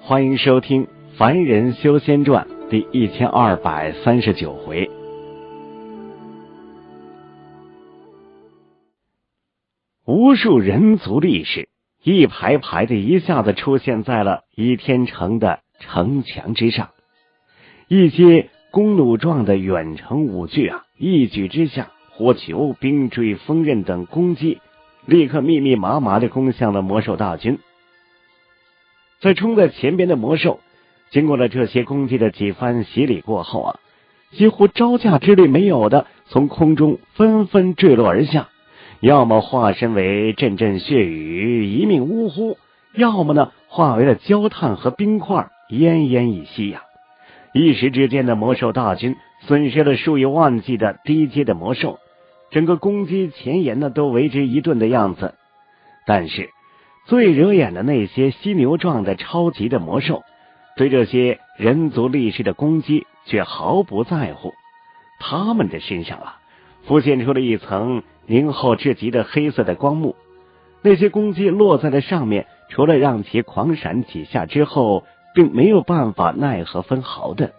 欢迎收听《凡人修仙传》第1239回。无数人族力士一排排的一下子出现在了倚天城的城墙之上，一些弓弩状的远程武具一举之下，火球、冰锥、锋刃等攻击立刻密密麻麻的攻向了魔兽大军。在冲在前边的魔兽经过了这些攻击的几番洗礼过后几乎招架之力没有的从空中纷纷坠落而下，要么化身为阵阵血雨一命呜呼，要么呢化为了焦炭和冰块奄奄一息一时之间的魔兽大军损失了数以万计的低阶的魔兽，整个攻击前沿呢都为之一顿的样子。但是最惹眼的那些犀牛状的超级的魔兽对这些人族力士的攻击却毫不在乎，他们的身上浮现出了一层凝厚至极的黑色的光幕，那些攻击落在了上面，除了让其狂闪几下之后，并没有办法奈何分毫的。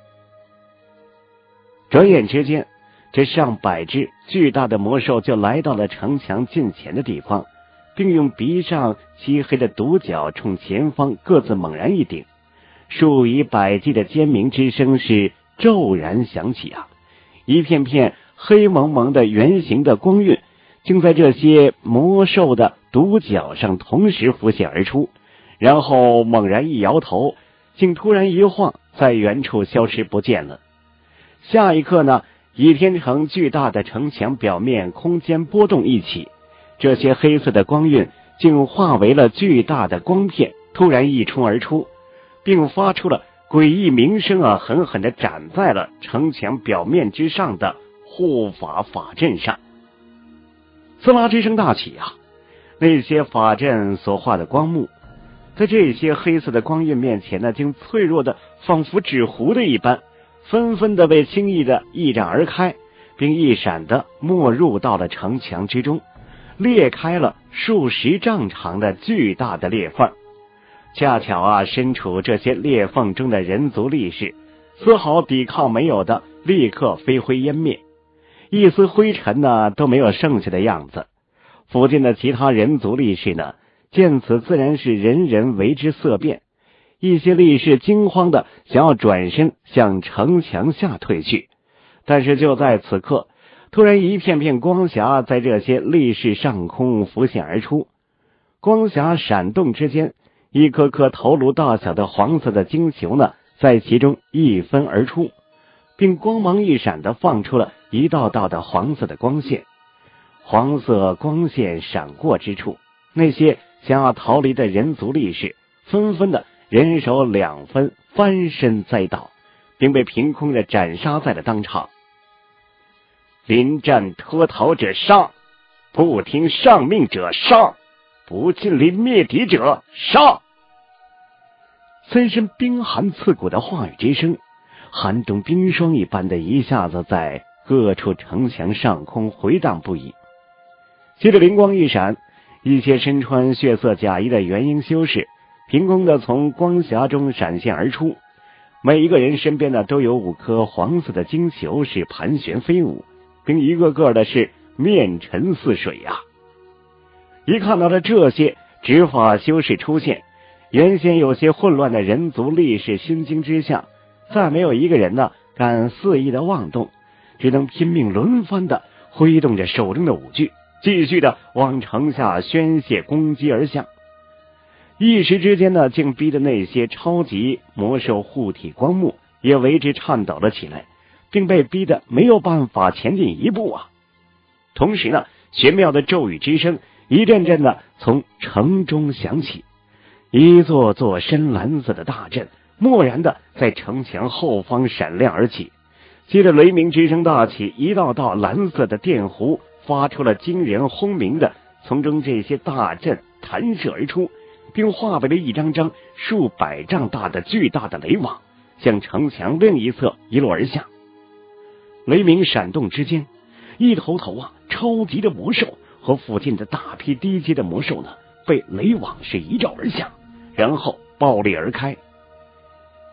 转眼之间，这上百只巨大的魔兽就来到了城墙近前的地方，并用鼻上漆黑的独角冲前方各自猛然一顶，数以百计的尖鸣之声是骤然响起一片片黑蒙蒙的圆形的光晕竟在这些魔兽的独角上同时浮现而出，然后猛然一摇头，竟突然一晃，在远处消失不见了。下一刻呢，倚天城巨大的城墙表面空间波动一起，这些黑色的光晕竟化为了巨大的光片，突然一冲而出，并发出了诡异鸣声狠狠地斩在了城墙表面之上的护法法阵上。刺啦之声大起那些法阵所化的光幕在这些黑色的光晕面前呢，竟脆弱的仿佛纸糊的一般，纷纷的被轻易的一展而开，并一闪的没入到了城墙之中，裂开了数十丈长的巨大的裂缝。恰巧身处这些裂缝中的人族力士丝毫抵抗没有的，立刻飞灰烟灭，一丝灰尘呢都没有剩下的样子。附近的其他人族力士呢见此自然是人人为之色变，一些力士惊慌的想要转身向城墙下退去，但是就在此刻，突然一片片光霞在这些力士上空浮现而出，光霞闪动之间，一颗颗头颅大小的黄色的晶球呢在其中一分而出，并光芒一闪的放出了一道道的黄色的光线。黄色光线闪过之处，那些想要逃离的人族力士纷纷的人手两分翻身栽倒，并被凭空的斩杀在了当场。临战脱逃者杀，不听上命者杀，不尽力灭敌者杀。三声冰寒刺骨的话语之声，寒冬冰霜一般的一下子在各处城墙上空回荡不已。接着灵光一闪，一些身穿血色甲衣的元婴修士凭空的从光霞中闪现而出，每一个人身边呢都有5颗黄色的晶球是盘旋飞舞，并一个个的是面沉似水一看到了这些执法修士出现，原先有些混乱的人族力士心惊之下，再没有一个人呢敢肆意的妄动，只能拼命轮番的挥动着手中的武具，继续的往城下宣泄攻击而下。一时之间呢，竟逼得那些超级魔兽护体光幕也为之颤抖了起来，并被逼得没有办法前进一步同时呢，玄妙的咒语之声一阵阵的从城中响起，一座座深蓝色的大阵蓦然的在城墙后方闪亮而起，接着雷鸣之声大起，一道道蓝色的电弧发出了惊人轰鸣的从中这些大阵弹射而出，并化为了一张张数百丈大的巨大的雷网，向城墙另一侧一落而下。雷鸣闪动之间，一头头超级的魔兽和附近的大批低阶的魔兽呢被雷网是一照而下，然后爆裂而开。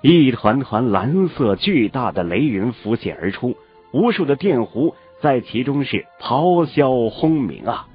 一团团蓝色巨大的雷云浮现而出，无数的电弧在其中是咆哮轰鸣啊！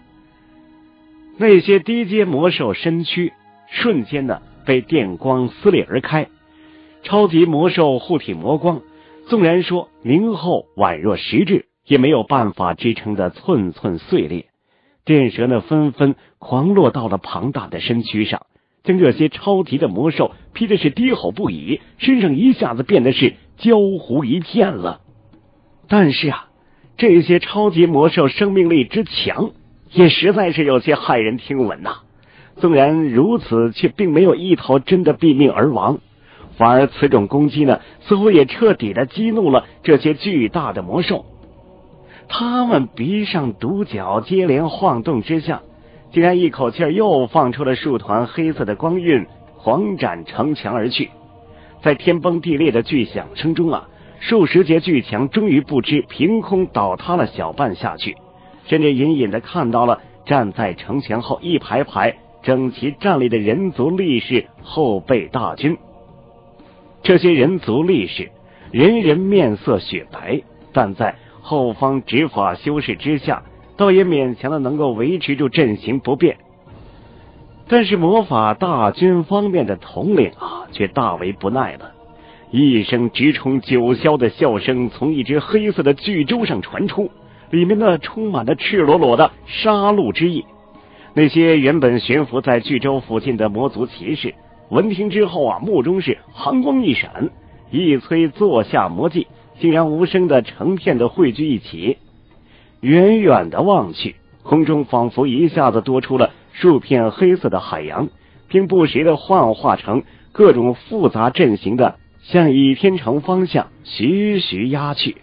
那些低阶魔兽身躯瞬间呢被电光撕裂而开，超级魔兽护体魔光，纵然说凝厚宛若实质，也没有办法支撑的寸寸碎裂。电蛇呢纷纷狂落到了庞大的身躯上，将这些超级的魔兽劈的是低吼不已，身上一下子变得是焦糊一片了。但是啊，这些超级魔兽生命力之强，也实在是有些骇人听闻呐。纵然如此，却并没有一头真的毙命而亡，反而此种攻击呢，似乎也彻底的激怒了这些巨大的魔兽。他们鼻上独角接连晃动之下，竟然一口气又放出了数团黑色的光晕，狂斩城墙而去。在天崩地裂的巨响声中啊，数十节巨墙终于不知凭空倒塌了小半下去，甚至隐隐的看到了站在城墙后一排排整齐站立的人族力士后备大军。这些人族力士人人面色雪白，但在后方执法修饰之下，倒也勉强的能够维持住阵型不变。但是魔法大军方面的统领啊，却大为不耐了。一声直冲九霄的笑声从一只黑色的巨舟上传出，里面呢充满了赤裸裸的杀戮之意。那些原本悬浮在巨舟附近的魔族骑士闻听之后啊，目中是寒光一闪，一催坐下魔技，竟然无声的成片的汇聚一起。远远的望去，空中仿佛一下子多出了数片黑色的海洋，并不时的幻化成各种复杂阵型的向倚天城方向徐徐压去。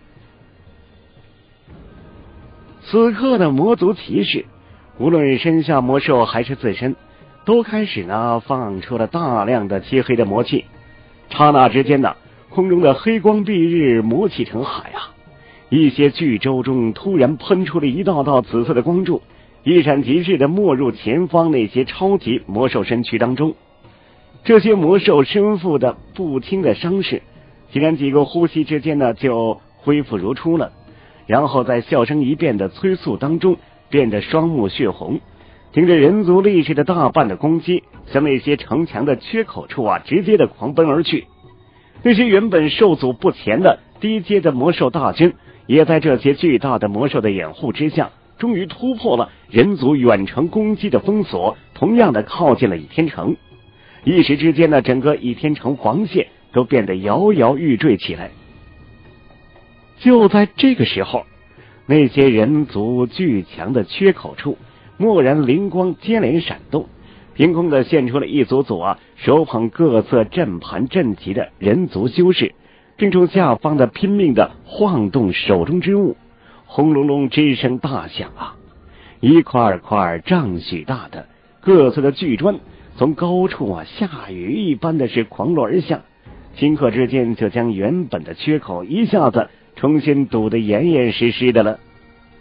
此刻的魔族骑士，无论身下魔兽还是自身，都开始呢放出了大量的漆黑的魔气。刹那之间呢，空中的黑光蔽日，魔气成海啊！一些巨舟中突然喷出了一道道紫色的光柱，一闪即逝的没入前方那些超级魔兽身躯当中。这些魔兽身负的不轻的伤势，竟然几个呼吸之间呢就恢复如初了，然后在笑声一变的催促当中，变得双目血红，顶着人族力士的大半的攻击，向那些城墙的缺口处啊直接的狂奔而去。那些原本受阻不前的低阶的魔兽大军，也在这些巨大的魔兽的掩护之下，终于突破了人族远程攻击的封锁，同样的靠近了倚天城。一时之间呢，整个倚天城防线都变得摇摇欲坠起来。就在这个时候，那些人族巨强的缺口处，蓦然灵光接连闪动，凭空的现出了一组组手捧各色阵盘阵旗的人族修士，并从下方的拼命的晃动手中之物，轰隆隆之声大响啊！一块块丈许大的各色的巨砖从高处下雨一般的是狂落而下，顷刻之间就将原本的缺口一下子重新堵得严严实实的了。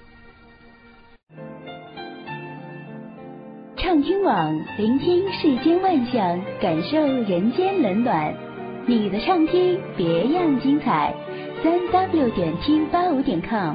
畅听网，聆听世间万象，感受人间冷暖。你的畅听别样精彩，3w.785.com。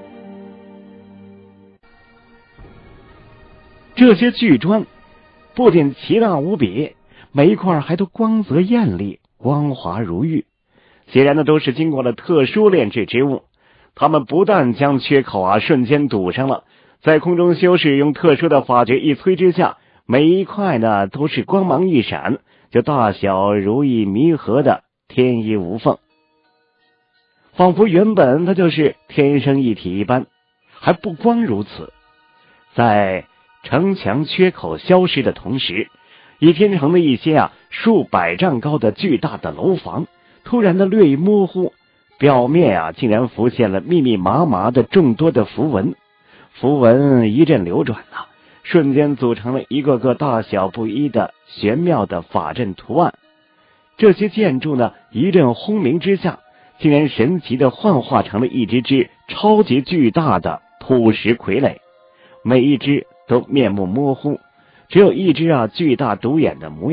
这些巨砖不仅奇大无比，每一块还都光泽艳丽，光滑如玉，显然的都是经过了特殊炼制之物。他们不但将缺口瞬间堵上了，在空中修士用特殊的法诀一催之下，每一块呢都是光芒一闪，就大小如意弥合的天衣无缝，仿佛原本它就是天生一体一般。还不光如此，在城墙缺口消失的同时，倚天城的一些数百丈高的巨大的楼房突然的略一模糊，表面竟然浮现了密密麻麻的众多的符文。符文一阵流转瞬间组成了一个个大小不一的玄妙的法阵图案。这些建筑呢，一阵轰鸣之下，竟然神奇的幻化成了一只只超级巨大的土石傀儡，每一只都面目模糊，只有一只巨大独眼的模样，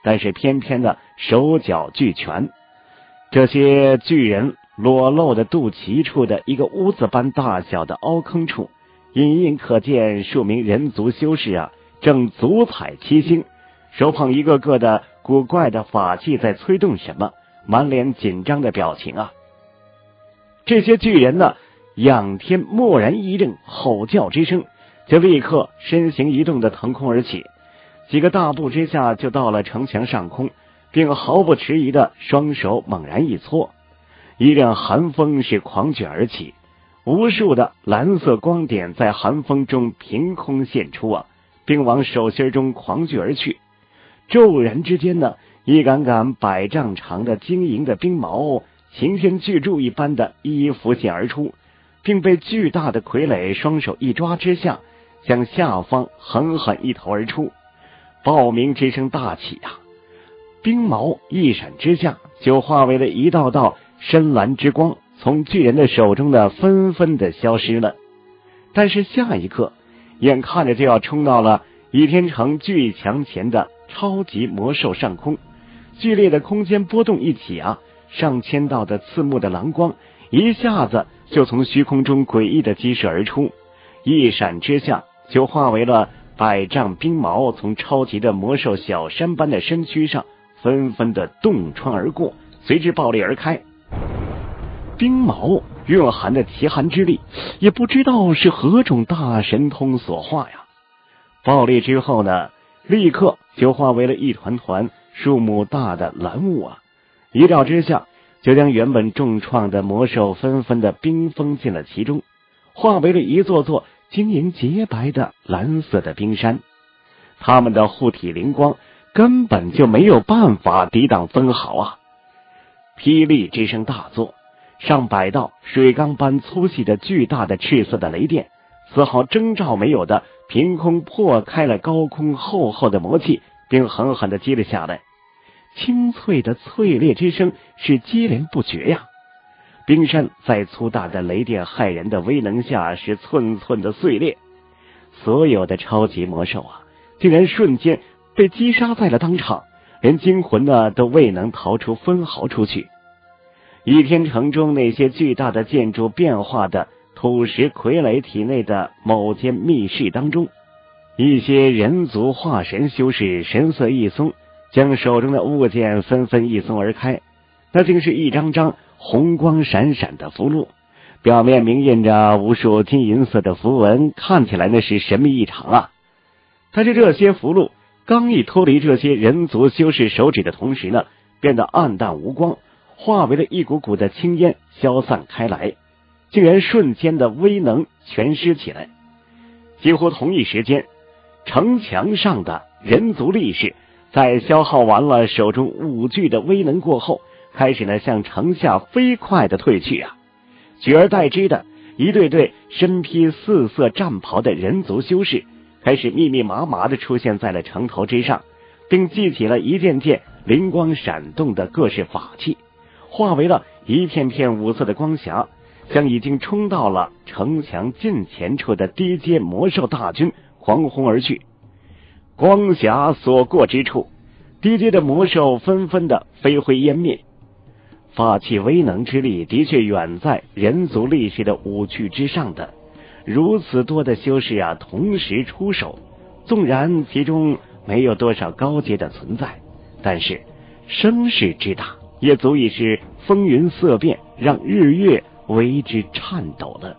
但是偏偏的手脚俱全。这些巨人裸露的肚脐处的一个屋子般大小的凹坑处，隐隐可见数名人族修士正足踩七星，手捧一个个的古怪的法器在催动什么，满脸紧张的表情这些巨人仰天蓦然一阵吼叫之声，就立刻身形移动的腾空而起，几个大步之下就到了城墙上空，并毫不迟疑的双手猛然一搓，一阵寒风是狂卷而起，无数的蓝色光点在寒风中凭空现出并往手心中狂聚而去。骤然之间一杆杆100丈长的晶莹的冰矛擎天巨柱一般的一浮现而出，并被巨大的傀儡双手一抓之下，向下方狠狠一投而出。爆鸣之声大起冰矛一闪之下，就化为了一道道深蓝之光，从巨人的手中纷纷的消失了。但是下一刻，眼看着就要冲到了倚天城巨墙前的超级魔兽上空，剧烈的空间波动一起上千道的刺目的蓝光一下子就从虚空中诡异的激射而出，一闪之下就化为了100丈冰矛，从超级的魔兽小山般的身躯上纷纷的洞穿而过，随之爆裂而开。冰矛蕴含的奇寒之力，也不知道是何种大神通所化爆裂之后立刻就化为了一团团数目大的蓝雾一照之下，就将原本重创的魔兽纷纷的冰封进了其中，化为了一座座晶莹洁白的蓝色的冰山。他们的护体灵光根本就没有办法抵挡分毫霹雳之声大作，上百道水缸般粗细的巨大的赤色的雷电，丝毫征兆没有的凭空破开了高空厚厚的魔气，并狠狠地击了下来。清脆的脆裂之声是接连不绝冰山在粗大的雷电骇人的威能下是寸寸的碎裂，所有的超级魔兽竟然瞬间被击杀在了当场，连惊魂都未能逃出分毫出去。倚天城中那些巨大的建筑变化的土石傀儡体内的某间密室当中，一些人族化神修士神色一松，将手中的物件纷纷一松而开，那竟是一张张红光闪闪的符箓，表面明印着无数金银色的符文，看起来那是神秘异常但是这些符箓刚一脱离这些人族修士手指的同时变得暗淡无光，化为了一股股的青烟消散开来，竟然瞬间的威能全失起来。几乎同一时间，城墙上的人族力士在消耗完了手中5具的威能过后，开始向城下飞快的退去取而代之的一对对身披4色战袍的人族修士开始密密麻麻的出现在了城头之上，并记起了一件件灵光闪动的各式法器，化为了一片片5色的光霞，将已经冲到了城墙近前处的低阶魔兽大军狂轰而去。光霞所过之处，低阶的魔兽纷纷的飞灰烟灭。法器威能之力的确远在人族力士的5具之上的，如此多的修士同时出手，纵然其中没有多少高阶的存在，但是声势之大，也足以是风云色变，让日月为之颤抖了。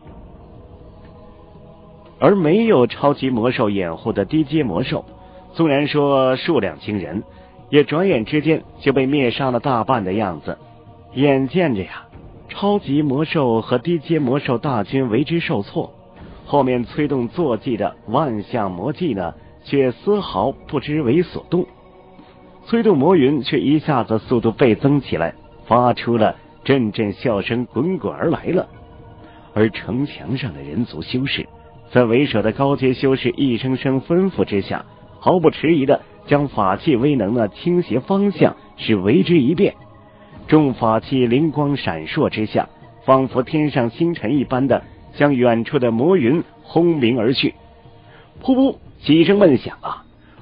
而没有超级魔兽掩护的低阶魔兽，纵然说数量惊人，也转眼之间就被灭杀了大半的样子。眼见着超级魔兽和低阶魔兽大军为之受挫，后面催动坐骑的万象魔技却丝毫不知为所动。催动魔云却一下子速度倍增起来，发出了阵阵笑声滚滚而来了。而城墙上的人族修士在为首的高阶修士一声声吩咐之下，毫不迟疑的将法器威能倾斜方向是为之一变。众法器灵光闪烁之下，仿佛天上星辰一般的向远处的魔云轰鸣而去。噗噗几声闷响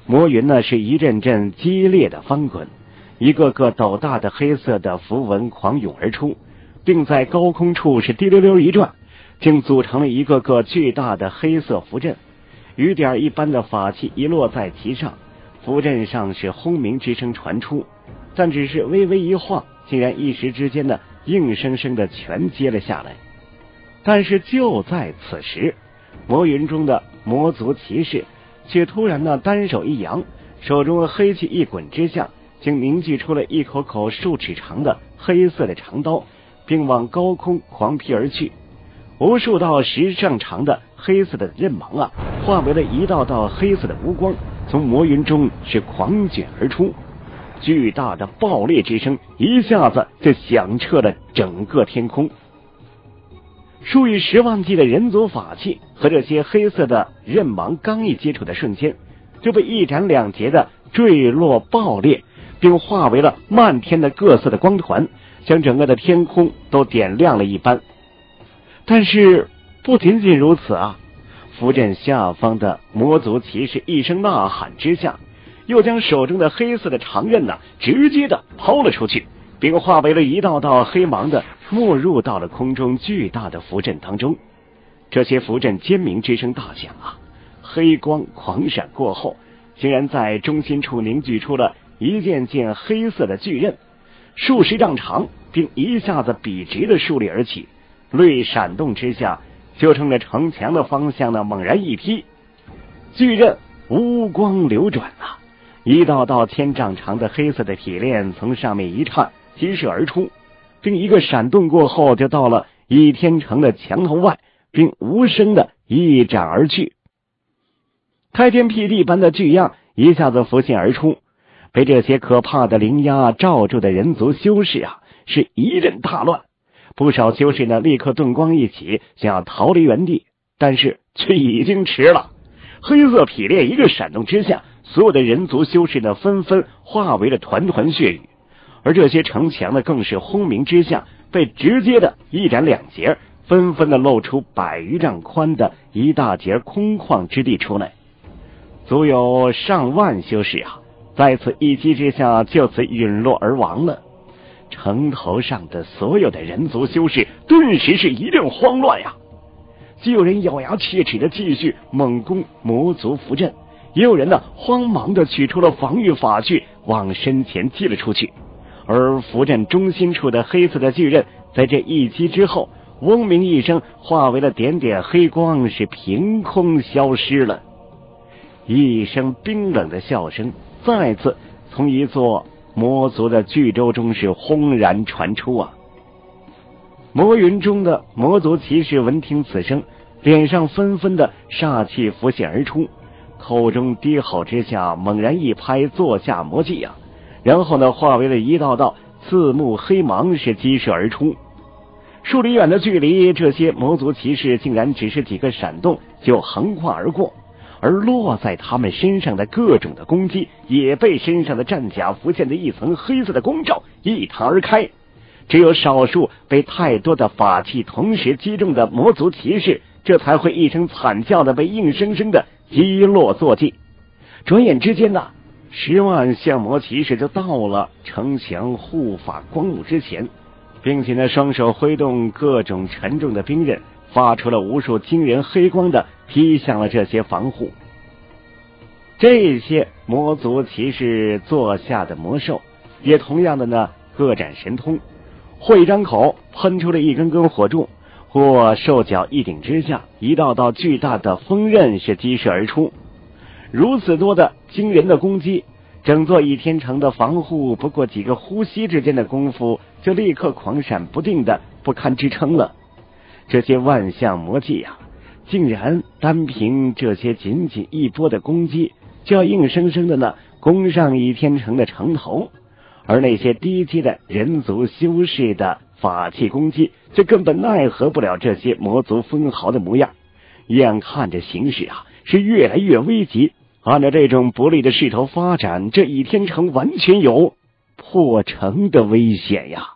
魔云呢是一阵阵激烈的翻滚，一个个斗大的黑色的符文狂涌而出，并在高空处是滴溜溜一转，竟组成了一个个巨大的黑色符阵。雨点一般的法器一落在其上，符阵上是轰鸣之声传出，但只是微微一晃，竟然一时之间的硬生生的全接了下来。但是就在此时，魔云中的魔族骑士却突然呢单手一扬，手中黑气一滚之下，竟凝聚出了一口口数尺长的黑色的长刀，并往高空狂劈而去。无数道10丈长的黑色的刃芒啊，化为了一道道黑色的乌光，从魔云中是狂卷而出。巨大的爆裂之声一下子就响彻了整个天空。数以10万计的人族法器和这些黑色的刃芒刚一接触的瞬间，就被一斩两截的坠落爆裂，并化为了漫天的各色的光团，将整个的天空都点亮了一般。但是不仅仅如此啊，符阵下方的魔族骑士一声呐喊之下，又将手中的黑色的长刃直接的抛了出去，并化为了一道道黑芒的没入到了空中巨大的符阵当中。这些符阵尖鸣之声大响啊，黑光狂闪过后，竟然在中心处凝聚出了一件件黑色的巨刃，数10丈长，并一下子笔直的竖立而起，略闪动之下，就冲着城墙的方向猛然一劈。巨刃乌光流转啊，一道道1000丈长的黑色的铁链从上面一颤，激射而出，并一个闪动过后就到了倚天城的墙头外，并无声的一斩而去。开天辟地般的巨样一下子浮现而出，被这些可怕的灵鸦罩住的人族修士啊，是一阵大乱。不少修士呢立刻遁光一起，想要逃离原地，但是却已经迟了。黑色劈裂一个闪动之下，所有的人族修士呢纷纷化为了团团血雨，而这些城墙呢更是轰鸣之下被直接的一斩两截，纷纷的露出100余丈宽的一大截空旷之地出来。足有上万修士啊，在此一击之下就此陨落而亡了。城头上的所有的人族修士顿时是一阵慌乱呀，既有人咬牙切齿的继续猛攻魔族符阵，也有人呢慌忙的取出了防御法具往身前击了出去。而符阵中心处的黑色的巨刃在这一击之后，嗡鸣一声，化为了点点黑光，是凭空消失了。一声冰冷的笑声再次从一座魔族的巨舟中是轰然传出啊！魔云中的魔族骑士闻听此声，脸上纷纷的煞气浮现而出，口中低吼之下，猛然一拍坐下魔技啊，然后呢化为了一道道刺目黑芒是激射而出。数里远的距离，这些魔族骑士竟然只是几个闪动就横跨而过，而落在他们身上的各种的攻击也被身上的战甲浮现的一层黑色的光照一弹而开。只有少数被太多的法器同时击中的魔族骑士，这才会一声惨叫的被硬生生的击落坐骑。转眼之间10万相魔骑士就到了城墙护法光幕之前，并且呢双手挥动各种沉重的兵刃，发出了无数惊人黑光的劈向了这些防护。这些魔族骑士坐下的魔兽也同样的呢各展神通，或一张口喷出了一根根火柱，或兽脚一顶之下，一道道巨大的锋刃是激射而出。如此多的惊人的攻击，整座倚天城的防护不过几个呼吸之间的功夫，就立刻狂闪不定的不堪支撑了。这些万象魔技啊，竟然单凭这些仅仅一波的攻击，就要硬生生的呢攻上倚天城的城头，而那些低阶的人族修士的法器攻击，就根本奈何不了这些魔族分毫的模样。眼看着形势啊是越来越危急，按照这种不利的势头发展，这倚天城完全有破城的危险呀。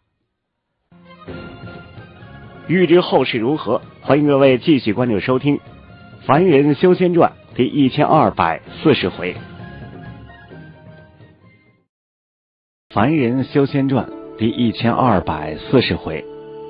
欲知后事如何，欢迎各位继续关注收听《凡人修仙传》第1240回。 凡人修仙传第1240回。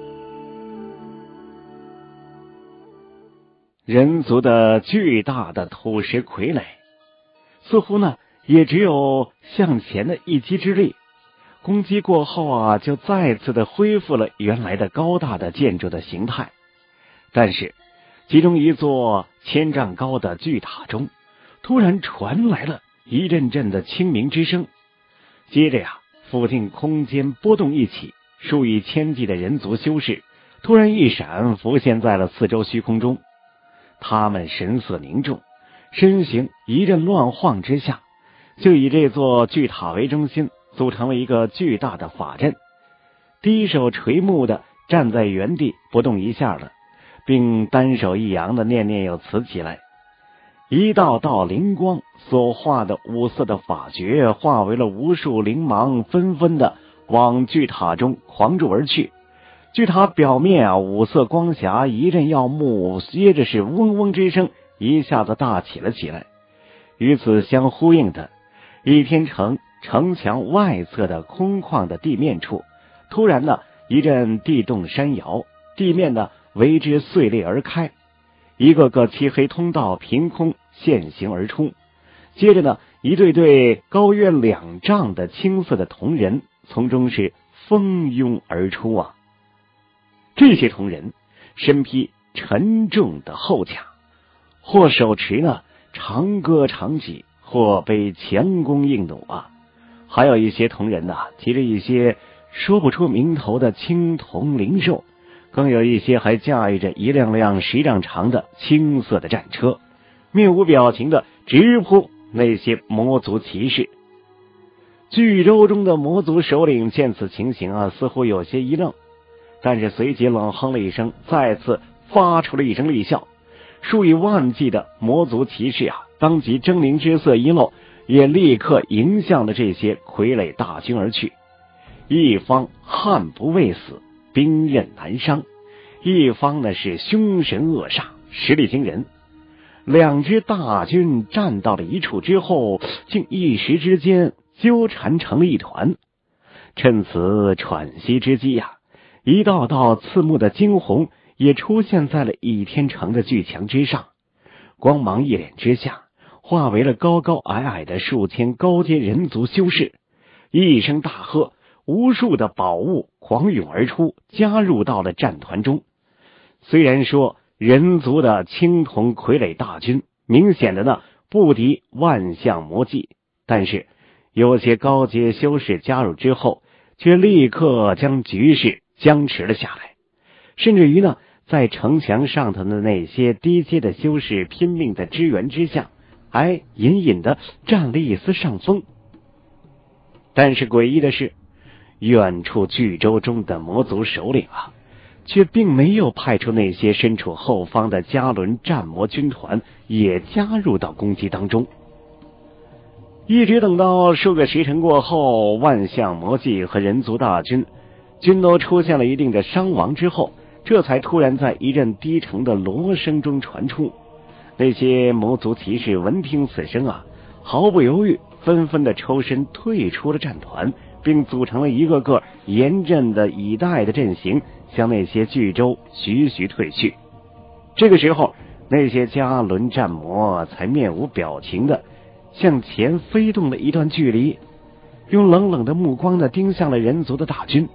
人族的巨大的土石傀儡，似乎呢也只有向前的一击之力，攻击过后就再次的恢复了原来的高大的建筑的形态。但是其中一座1000丈高的巨塔中，突然传来了一阵阵的清鸣之声。接着附近空间波动一起，数以千计的人族修士突然一闪浮现在了四周虚空中。他们神色凝重，身形一阵乱晃之下，就以这座巨塔为中心，组成了一个巨大的法阵。低手垂目的站在原地不动一下了，并单手一扬的念念有词起来。一道道灵光所化的五色的法诀化为了无数灵芒，纷纷的往巨塔中狂注而去。巨塔表面五色光霞一阵耀目，接着是嗡嗡之声一下子大起了起来。与此相呼应的，倚天城城墙外侧的空旷的地面处，突然一阵地动山摇，地面为之碎裂而开，一个个漆黑通道凭空现形而出。接着一对对高约2丈的青色的铜人从中是蜂拥而出这些铜人身披沉重的厚甲，或手持长戈长戟，或背强弓硬弩还有一些铜人骑着一些说不出名头的青铜灵兽，更有一些还驾驭着一辆辆10丈长的青色的战车，面无表情的直扑那些魔族骑士。巨舟中的魔族首领见此情形似乎有些一愣，但是随即冷哼了一声，再次发出了一声厉笑。数以万计的魔族骑士当即狰狞之色一露，也立刻迎向了这些傀儡大军而去。一方悍不畏死，兵刃难伤；一方是凶神恶煞，实力惊人。两支大军战到了一处之后，竟一时之间纠缠成了一团。趁此喘息之机一道道刺目的惊鸿也出现在了倚天城的巨墙之上，光芒一脸之下，化为了高高矮矮的数千高阶人族修士。一声大喝，无数的宝物狂涌而出，加入到了战团中。虽然说人族的青铜傀儡大军明显的不敌万象魔技，但是有些高阶修士加入之后，却立刻将局势僵持了下来，甚至于在城墙上头的那些低阶的修士拼命的支援之下，还隐隐的占了一丝上风。但是诡异的是，远处巨舟中的魔族首领却并没有派出那些身处后方的加伦战魔军团也加入到攻击当中。一直等到数个时辰过后，万象魔技和人族大军均都出现了一定的伤亡之后，这才突然在一阵低沉的锣声中传出。那些魔族骑士闻听此声毫不犹豫，纷纷的抽身退出了战团，并组成了一个个严阵的以待的阵型，向那些巨舟徐徐退去。这个时候，那些加伦战魔才面无表情的向前飞动了一段距离，用冷冷的目光盯向了人族的大军。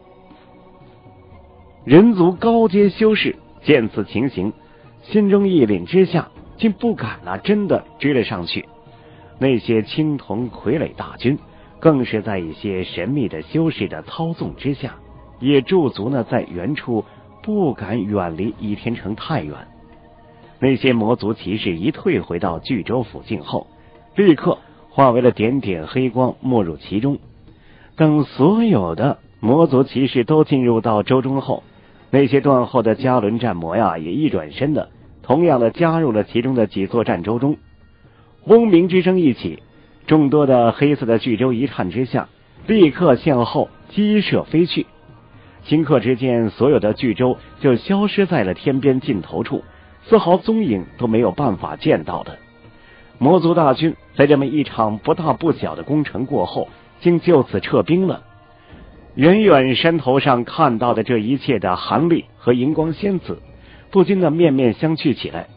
人族高阶修士见此情形，心中一凛之下，竟不敢真的追了上去。那些青铜傀儡大军更是在一些神秘的修士的操纵之下，也驻足在原处，不敢远离倚天城太远。那些魔族骑士一退回到巨舟附近后，立刻化为了点点黑光，没入其中。等所有的魔族骑士都进入到舟中后，那些断后的加伦战魔也一转身的同样的加入了其中的几座战舟中。嗡鸣之声一起，众多的黑色的巨舟一颤之下，立刻向后激射飞去。顷刻之间，所有的巨舟就消失在了天边尽头处，丝毫踪影都没有办法见到的。魔族大军在这么一场不大不小的攻城过后， 竟就此撤兵了。远远山头上看到的这一切的韩立和荧光仙子不禁的面面相觑起来，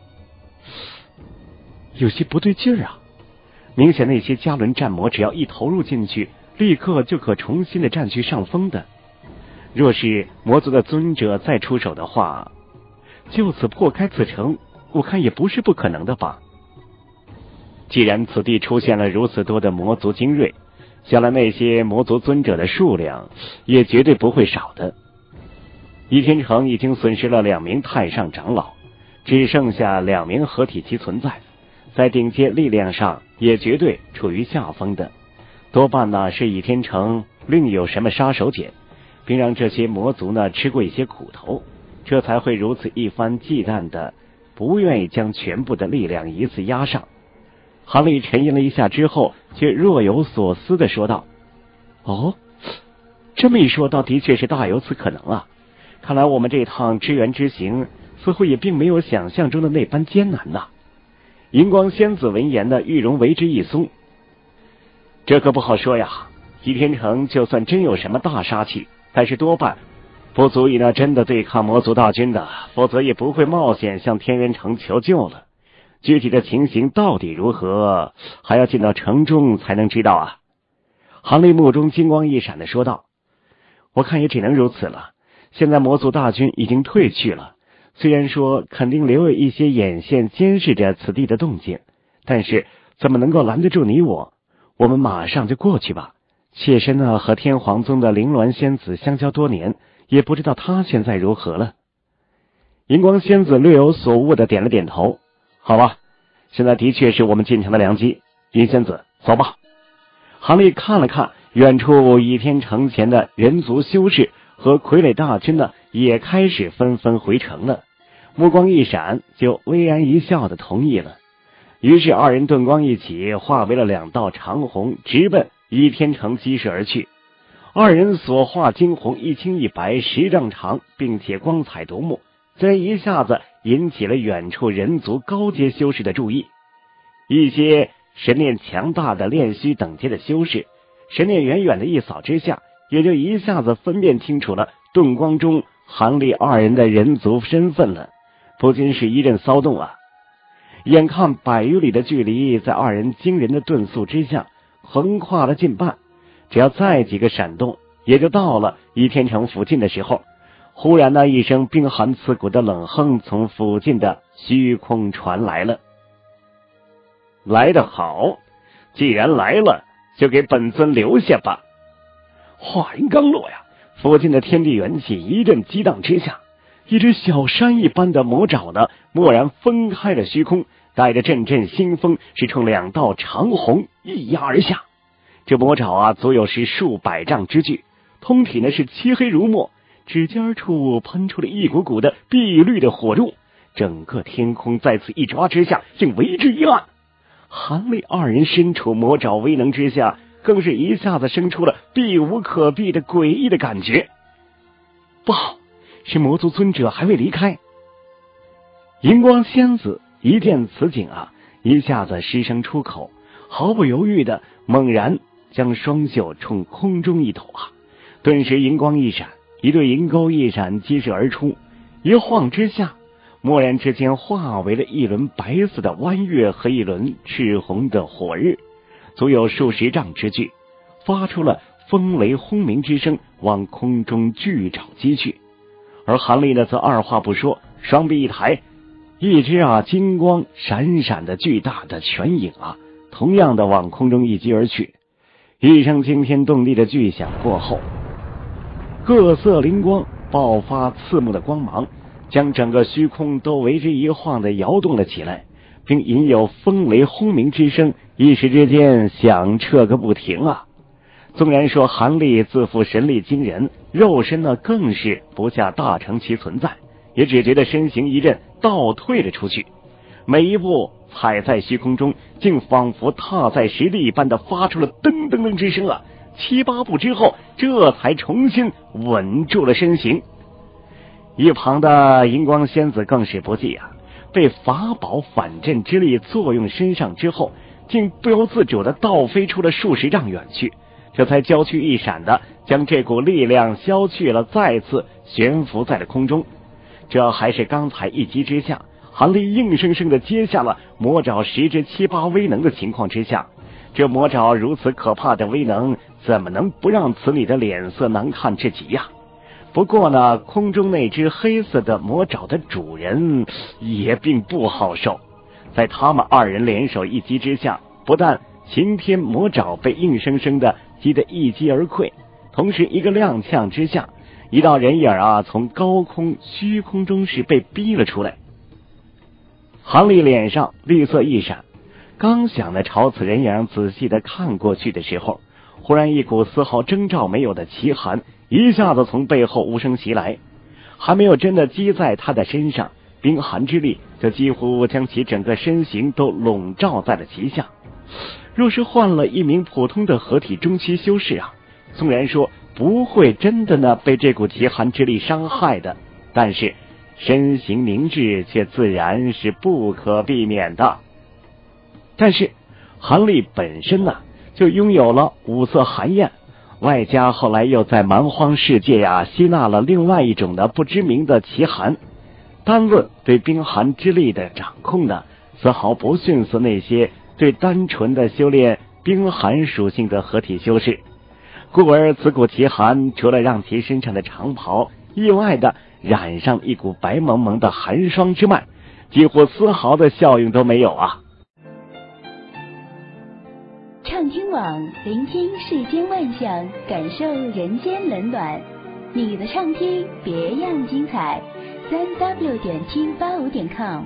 有些不对劲儿啊！明显那些加伦战魔只要一投入进去，立刻就可重新的占据上风的。若是魔族的尊者再出手的话，就此破开此城，我看也不是不可能的吧。既然此地出现了如此多的魔族精锐，想来那些魔族尊者的数量也绝对不会少的。倚天城已经损失了2名太上长老，只剩下2名合体期存在，在顶阶力量上也绝对处于下风的，多半呢是倚天城另有什么杀手锏，并让这些魔族呢吃过一些苦头，这才会如此一番忌惮的，不愿意将全部的力量一次压上。韩立沉吟了一下之后，却若有所思的说道：哦，这么一说，倒的确是大有此可能啊！看来我们这趟支援之行似乎也并没有想象中的那般艰难呐。荧光仙子闻言的玉容为之一松，这可不好说呀。倚天城就算真有什么大杀器，但是多半不足以呢真的对抗魔族大军的，否则也不会冒险向天元城求救了。具体的情形到底如何，还要进到城中才能知道啊。韩立目中金光一闪的说道：我看也只能如此了。现在魔族大军已经退去了，虽然说肯定留有一些眼线监视着此地的动静，但是怎么能够拦得住你我？我们马上就过去吧。妾身呢和天皇宗的凌鸾仙子相交多年，也不知道她现在如何了。荧光仙子略有所悟的点了点头，好吧，现在的确是我们进城的良机。银仙子，走吧。韩立看了看远处倚天城前的人族修士和傀儡大军呢，也开始纷纷回城了，目光一闪，就微然一笑的同意了。于是二人遁光一起，化为了2道长虹，直奔倚天城激射而去。二人所化惊鸿一青一白，10丈长，并且光彩夺目，虽然一下子引起了远处人族高阶修士的注意。一些神念强大的炼虚等阶的修士，神念远远的一扫之下，也就一下子分辨清楚了遁光中韩立二人的人族身份了，不禁是一阵骚动啊！眼看100余里的距离在二人惊人的遁速之下横跨了近半，只要再几个闪动，也就到了倚天城附近的时候，忽然那一声冰寒刺骨的冷哼从附近的虚空传来了。来得好，既然来了，就给本尊留下吧。话音刚落呀，附近的天地元气一阵激荡之下，一只小山一般的魔爪呢，蓦然分开了虚空，带着阵阵腥风，是冲2道长虹一压而下。这魔爪啊，足有是数百丈之巨，通体呢是漆黑如墨，指尖处喷出了一股股的碧绿的火柱，整个天空在此一抓之下，竟为之一暗。韩立二人身处魔爪威能之下，更是一下子生出了避无可避的诡异的感觉。不好，是魔族尊者还未离开。荧光仙子一见此景啊，一下子失声出口，毫不犹豫的猛然将双袖冲空中一抖啊，顿时银光一闪，一对银钩一闪激射而出，一晃之下，蓦然之间化为了一轮白色的弯月和一轮赤红的火日，足有数10丈之巨，发出了风雷轰鸣之声，往空中巨爪击去。而韩立呢则二话不说，双臂一抬，一只金光闪闪的巨大的拳影啊，同样的往空中一击而去。一声惊天动地的巨响过后，各色灵光爆发刺目的光芒，将整个虚空都为之一晃的摇动了起来，并引有风雷轰鸣之声，一时之间响彻个不停啊！纵然说韩立自负神力惊人，肉身呢更是不下大成其存在，也只觉得身形一阵倒退了出去，每一步踩在虚空中，竟仿佛踏在实地一般的发出了噔噔噔之声啊！7、8步之后，这才重新稳住了身形。一旁的荧光仙子更是不济啊，被法宝反震之力作用身上之后，竟不由自主的倒飞出了数10丈远去， 这才娇躯一闪的将这股力量消去了，再次悬浮在了空中。这还是刚才一击之下，韩立硬生生的接下了魔爪10之7、8威能的情况之下，这魔爪如此可怕的威能，怎么能不让此女的脸色难看至极呀？不过呢，空中那只黑色的魔爪的主人也并不好受，在他们2人联手一击之下，不但擎天魔爪被硬生生的击得一击而溃，同时一个踉跄之下，一道人影从高空虚空中是被逼了出来。韩立脸上绿色一闪，刚想的朝此人影仔细的看过去的时候，忽然一股丝毫征兆没有的奇寒一下子从背后无声袭来，还没有真的击在他的身上，冰寒之力就几乎将其整个身形都笼罩在了其下。若是换了一名普通的合体中期修士纵然说不会真的呢被这股奇寒之力伤害的，但是身形凝滞却自然是不可避免的。但是韩立本身就拥有了5色寒焰，外加后来又在蛮荒世界吸纳了另外一种的不知名的奇寒，单论对冰寒之力的掌控呢，丝毫不逊色那些对单纯的修炼冰寒属性的合体修士。故而此股奇寒除了让其身上的长袍意外的染上一股白蒙蒙的寒霜之外，几乎丝毫的效用都没有畅听网，聆听世间万象，感受人间冷暖。你的畅听别样精彩，3w.T85.com。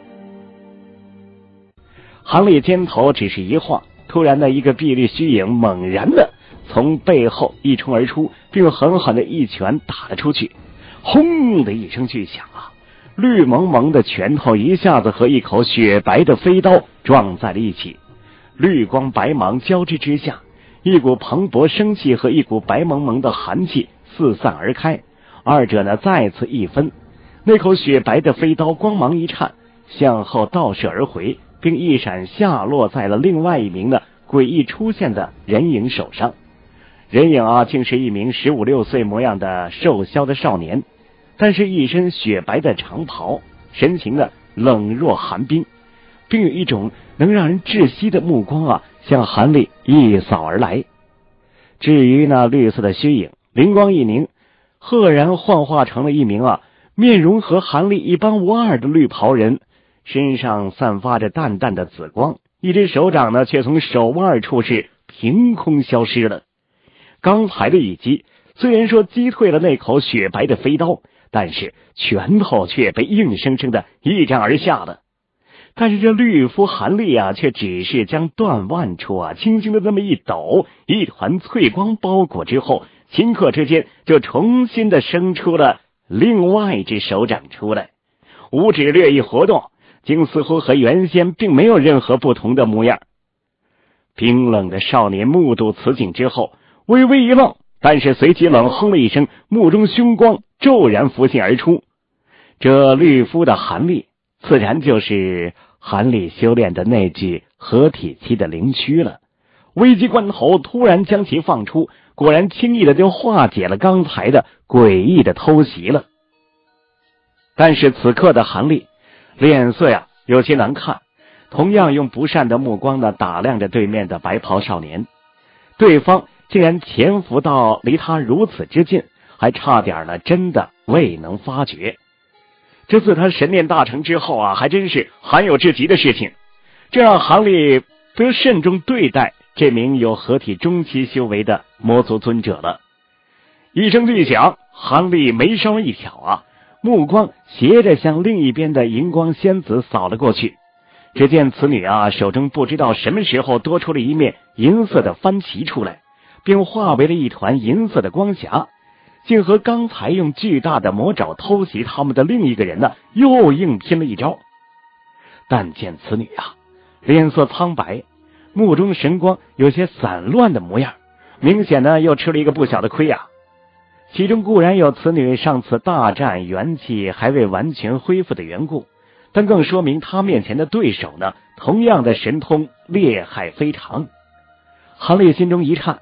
韩立肩头只是一晃，突然的一个碧绿虚影猛然的从背后一冲而出，并狠狠的一拳打了出去。轰的一声巨响绿蒙蒙的拳头一下子和一口雪白的飞刀撞在了一起，绿光白芒交织之下，一股磅礴生气和一股白蒙蒙的寒气四散而开，二者呢再次一分。那口雪白的飞刀光芒一颤，向后倒射而回，并一闪下落在了另外一名的诡异出现的人影手上。人影竟是一名15、16岁模样的瘦削的少年，但是一身雪白的长袍，神情的冷若寒冰，并有一种能让人窒息的目光向韩立一扫而来。至于那绿色的虚影，灵光一凝，赫然幻化成了一名面容和韩立一般无二的绿袍人，身上散发着淡淡的紫光，一只手掌呢却从手腕处是凭空消失了。刚才的一击虽然说击退了那口雪白的飞刀，但是拳头却被硬生生的一斩而下了。但是这绿肤韩立却只是将断腕处轻轻的这么一抖，一团翠光包裹之后，顷刻之间就重新的生出了另外一只手掌出来，五指略一活动，竟似乎和原先并没有任何不同的模样。冰冷的少年目睹此景之后微微一愣，但是随即冷哼了一声，目中凶光骤然浮现而出。这绿肤的韩立自然就是韩立修炼的那具合体期的灵躯了。危急关头突然将其放出，果然轻易的就化解了刚才的诡异的偷袭了。但是此刻的韩立脸色有些难看，同样用不善的目光打量着对面的白袍少年。对方竟然潜伏到离他如此之近，还差点呢真的未能发觉。这自他神念大成之后还真是罕有至极的事情，这让韩立得慎重对待这名有合体中期修为的魔族尊者了。一声巨响，韩立眉梢一挑目光斜着向另一边的荧光仙子扫了过去。只见此女手中不知道什么时候多出了一面银色的幡旗出来，并化为了一团银色的光霞，竟和刚才用巨大的魔爪偷袭他们的另一个人又硬拼了一招。但见此女脸色苍白，目中神光有些散乱的模样，明显呢又吃了一个不小的亏其中固然有此女上次大战元气还未完全恢复的缘故，但更说明他面前的对手呢同样的神通厉害非常。韩立心中一颤，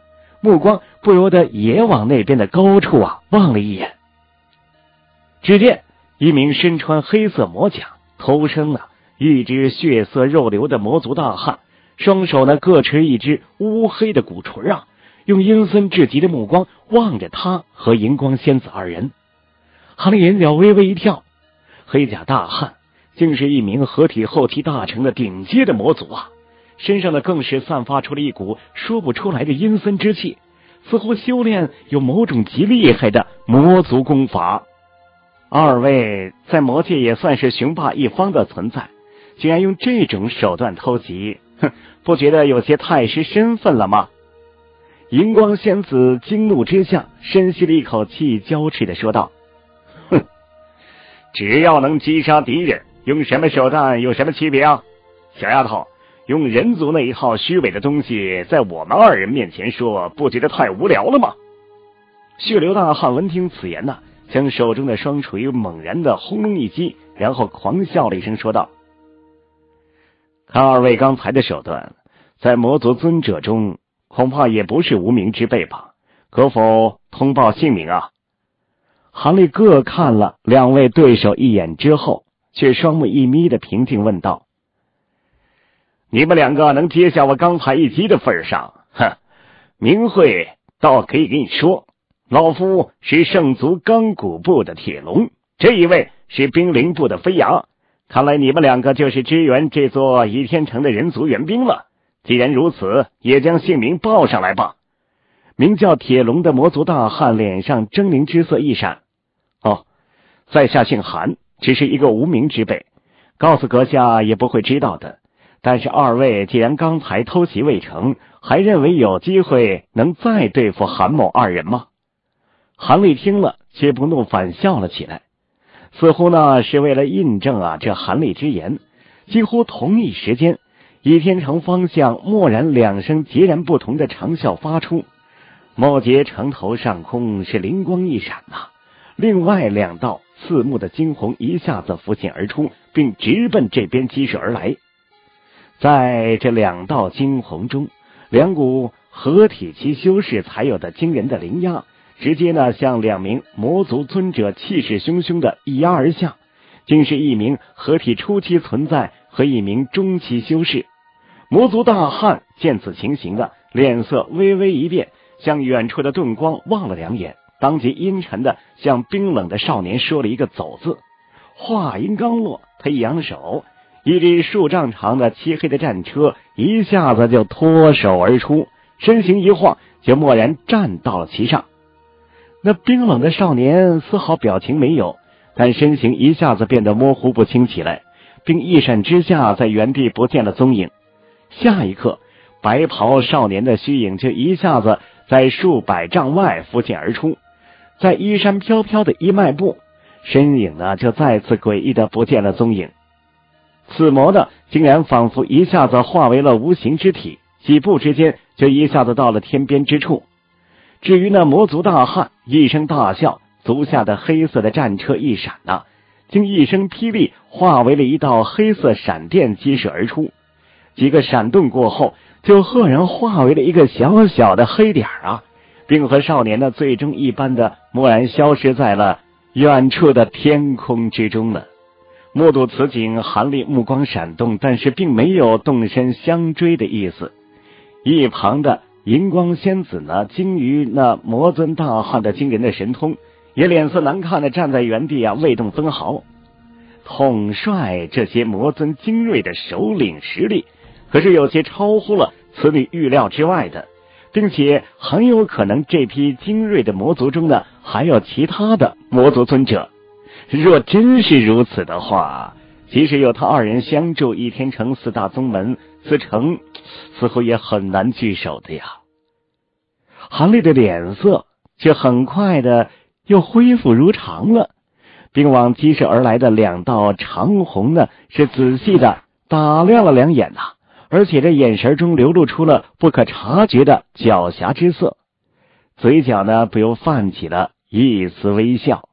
目光不由得也往那边的高处望了一眼。只见一名身穿黑色魔甲，头身一只血色肉流的魔族大汉，双手各持一只乌黑的鼓槌用阴森至极的目光望着他和荧光仙子二人。韩立眼角微微一跳，黑甲大汉竟是一名合体后期大成的顶阶的魔族身上更是散发出了一股说不出来的阴森之气，似乎修炼有某种极厉害的魔族功法。二位在魔界也算是雄霸一方的存在，竟然用这种手段偷袭，不觉得有些太失身份了吗？荧光仙子惊怒之下，深吸了一口气，娇斥地说道：哼，只要能击杀敌人，用什么手段有什么区别啊？小丫头，用人族那一套虚伪的东西在我们二人面前说，不觉得太无聊了吗？血流大汉闻听此言将手中的双锤猛然的轰隆一击，然后狂笑了一声说道：看二位刚才的手段，在魔族尊者中恐怕也不是无名之辈吧？可否通报姓名啊？韩立各看了两位对手一眼之后，却双目一眯的平静问道：你们两个能接下我刚才一击的份上，名讳倒可以给你说，老夫是圣族钢骨部的铁龙，这一位是冰灵部的飞牙。看来你们两个就是支援这座倚天城的人族援兵了。既然如此，也将姓名报上来吧。名叫铁龙的魔族大汉脸上狰狞之色一闪：在下姓韩，只是一个无名之辈，告诉阁下也不会知道的。但是二位既然刚才偷袭未成，还认为有机会能再对付韩某二人吗？韩立听了，却不怒反笑了起来，似乎是为了印证这韩立之言。几乎同一时间，倚天城方向蓦然两声截然不同的长啸发出，某节城头上空是灵光一闪另外两道刺目的惊鸿一下子浮现而出，并直奔这边击射而来。在这两道惊鸿中，两股合体期修士才有的惊人的灵压，直接向两名魔族尊者气势汹汹的一压而下，竟是一名合体初期存在和一名中期修士。魔族大汉见此情形脸色微微一变，向远处的盾光望了两眼，当即阴沉的向冰冷的少年说了一个走字。话音刚落，他一扬手，一只数丈长的漆黑的战车一下子就脱手而出，身形一晃就蓦然站到了其上。那冰冷的少年丝毫表情没有，但身形一下子变得模糊不清起来，并一闪之下在原地不见了踪影。下一刻，白袍少年的虚影就一下子在数百丈外浮现而出，在衣衫飘飘的一迈步，身影就再次诡异的不见了踪影。此魔竟然仿佛一下子化为了无形之体，几步之间就一下子到了天边之处。至于那魔族大汉一声大笑，足下的黑色的战车一闪竟一声霹雳化为了一道黑色闪电击射而出，几个闪动过后，就赫然化为了一个小小的黑点并和少年最终一般的蓦然消失在了远处的天空之中了。目睹此景，韩立目光闪动，但是并没有动身相追的意思。一旁的荧光仙子惊于那魔尊大汉的惊人的神通，也脸色难看的站在原地未动分毫。统帅这些魔尊精锐的首领实力，可是有些超乎了此女预料之外的，并且很有可能这批精锐的魔族中还有其他的魔族尊者。若真是如此的话，即使有他二人相助倚天城四大宗门，此城似乎也很难据守的呀。韩立的脸色却很快的又恢复如常了，并往击射而来的两道长虹是仔细的打量了两眼而且这眼神中流露出了不可察觉的狡黠之色，嘴角不由泛起了一丝微笑。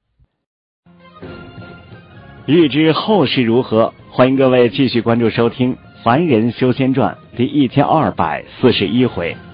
欲知后事如何，欢迎各位继续关注收听《凡人修仙传》第1241回。